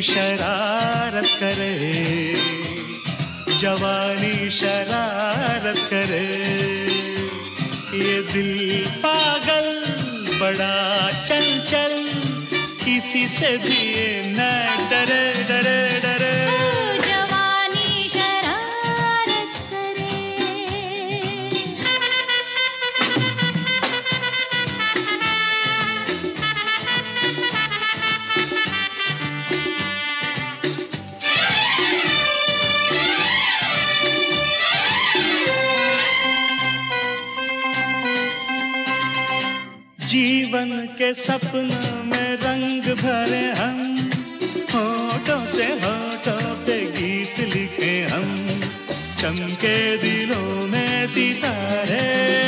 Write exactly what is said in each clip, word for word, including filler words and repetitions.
शरारत करे, जवानी शरारत करे। ये दिल पागल बड़ा चंचल, किसी से भी ये न डरे डरे डरे। जवानी शरारत करे। जीवन के सपनों में रंग भरे हम, होठों से होठों पे गीत लिखे हम, चमके दिलों में सितारे।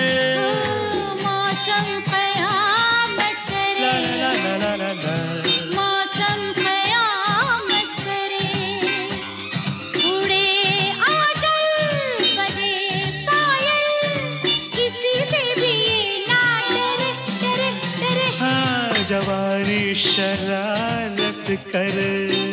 मौसम क़यामत करे, ला ला ला ला ला ला। मौसम क़यामत करे। उड़े आंचल बजे पायल, किसी से भी ये ना डरे डरे डरे। हाँ, जवानी शरारत करे।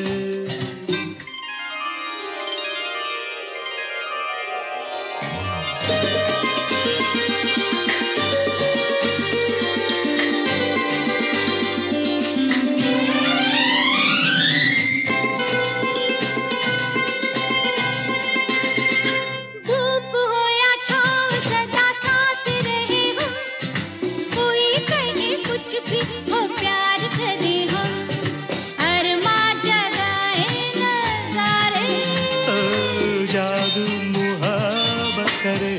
धूप हो या छाँव सदा साथ रहे हम, कोई कहे कुछ भी हो प्यार करे हम। अरमा जगाए नज़ारे, ओ जादू मुहब्बत करे,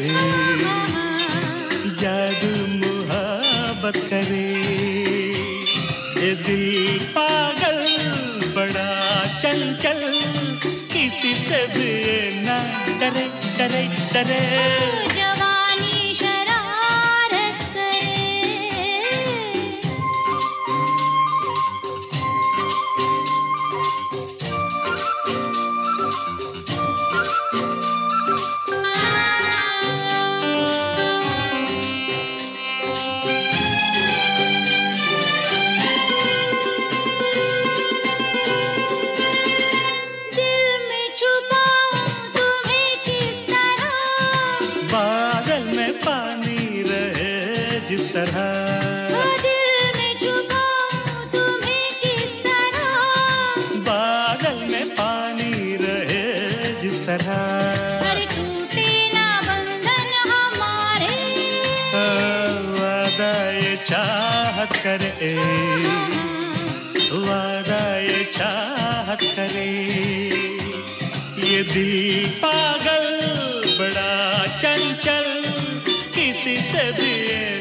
जादू मुहब्बत करे। ये दिल पागल बड़ा चंचल, किसी से भी ना डरे डरे डरे। जवानी शरारत करे। दिल में छुपाऊं तुम्हें किस तरह, बादल में पानी रहे जिस तरह, दिल में छुपाऊं तुम्हें किस तरह। बादल में पानी रहे जिस तरह। पर टूटे ना बंधन हमारे, वादा ये चाहत करे, वादा ये चाहत करे। ये दिल पागल बड़ा चंचल, किसी से भी